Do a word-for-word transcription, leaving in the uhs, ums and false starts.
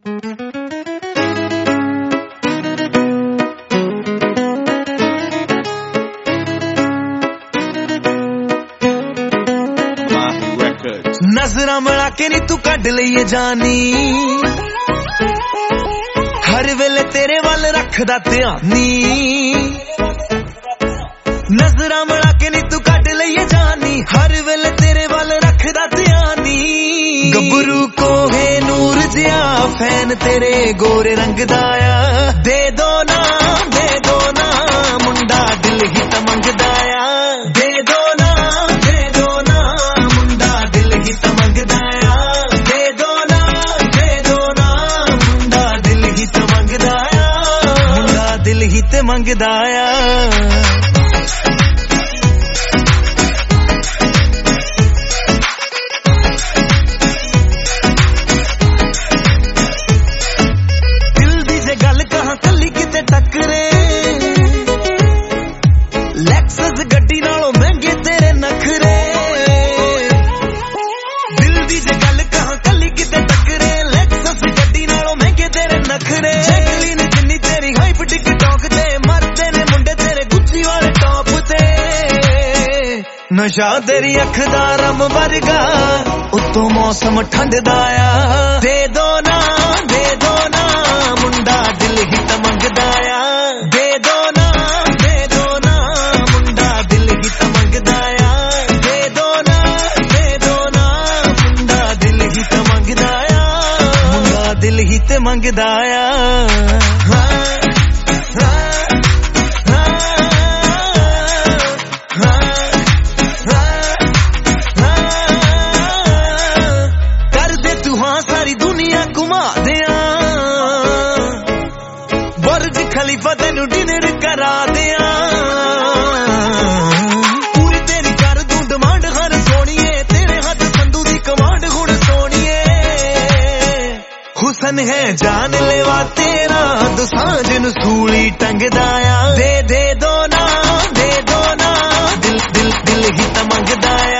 नजरा मिला के नी तू कड लईए जानी, हर वेले तेरे वाल रखदा ध्यानी। नजरा मिला के नी तू कड लईए जानी, हर वेले तेरे वाल रखदा ध्यानी। गबरू को है नूर जिया फैन तेरे गोरे रंग दाया, दे दो ना दे दो ना मुंडा दिल ही तमंगदाया। दे दो ना दे दो ना मुंडा दिल ही तमंगदाया। दे दो ना दे दो ना मुंडा दिल ही तमंगदाया। मुंडा दिल ही तमंगदाया। लैक्सस गड्डी नालों महंगे तेरे नखरे, दिल दी जे गल कहां कली किते टकरे। लैक्सस गड्डी नालों महंगे तेरे नखरे। जैकलीन जिन्नी तेरी हाइप टिकटॉक ते, मरदे ने मुंडे तेरे गुच्ची वाले टॉप ते। नशा तेरी अख दा रम वर्गा, उत्तों मौसम ठंड दा आ। दे दो ना दे दो ना मुंडा दिल ही तमंगदाया। दे दो ना दे दो ना मुंडा दिल ही तमंगदाया। दे दो ना दे दो ना मुंडा दिल ही तमंगदाया। मुंडा दिल ही तमंगदाया। सारी दुनिया घुमा दिया, बुर्ज खलीफा तेनू डिनर करा दिया। पूरी तेरी कर दूं डिमांड हर सोनिए, तेरे हाथ संधू दी कमांड हुण सोनिए। हुसन है जान लेवा तेरा, दुसांझ नू सूली टंगदाया। दे दे दो ना दे दो ना दिल दिल दिल ही तमंगदाया।